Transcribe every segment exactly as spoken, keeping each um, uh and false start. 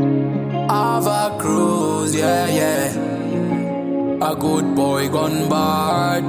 Ava Cruz, yeah, yeah. A good boy gone bad.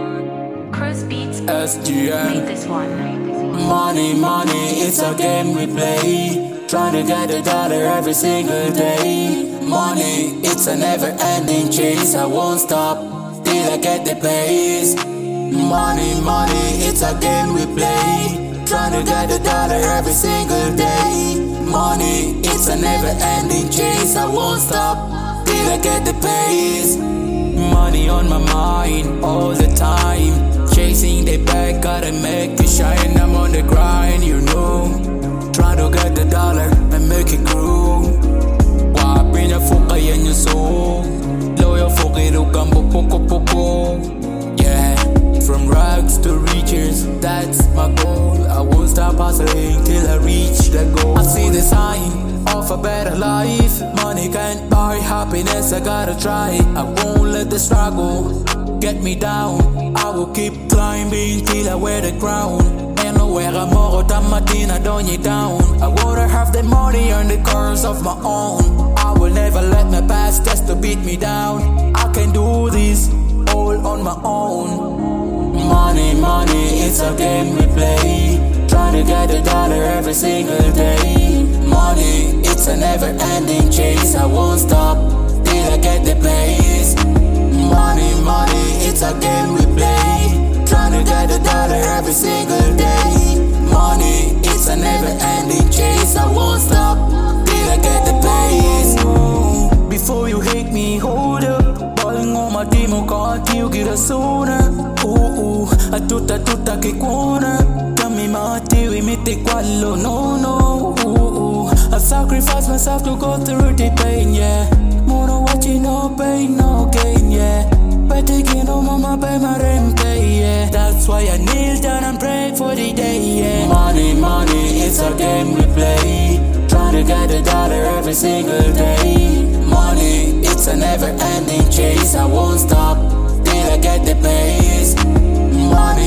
Cruz Beats S G M. made this one. Money, money, it's a game we play. Trying to get a dollar every single day. Money, it's a never-ending chase. I won't stop till I get the place. Money, money, it's a game we play. Trying to get a dollar every single day. Money, it's a never-ending chase. I won't stop till I get the pace. Money on my mind all the time. Chasing the bag, gotta make it shine. I'm on the grind, you know. Try to get the dollar and make it grow. Wapi na fuka yan yung soul. Loyo fukiru kambo poko poko. Yeah, from rags to riches, that's my goal. I won't stop hustling till I reach the goal. I see the sign of a better life. Money can't buy happiness, I gotta try. I won't let the struggle get me down. I will keep climbing till I wear the crown. And nowhere I'm more than Martina, don't you down. I wanna have the money and the cars of my own. I will never let my past test to beat me down. I can do this all on my own. Money, money, it's a game we play. Trying to get a dollar every single day. Money, it's a never-ending chase. I won't stop till I get the place. Money, money, it's a game we play. Trying to get a dollar every single day. Money, it's a never-ending chase. I won't stop till I get the place. Before you hate me, hold up. Balling on my demo, can't you get a sooner? Ooh, ooh, a tuta tuta che corner. Kami mati, we meet the quallo, no, no. Ooh, ooh, I sacrifice myself to go through the pain, yeah. More watching, no pain, no gain, yeah. But taking on mama, pay my rent, pay, yeah. That's why I kneel down and pray for the day, yeah. Money, money, it's a game we play. Trying to get a dollar every single day. Money, it's a never-ending chase. I won't stop till I get the pace. Money,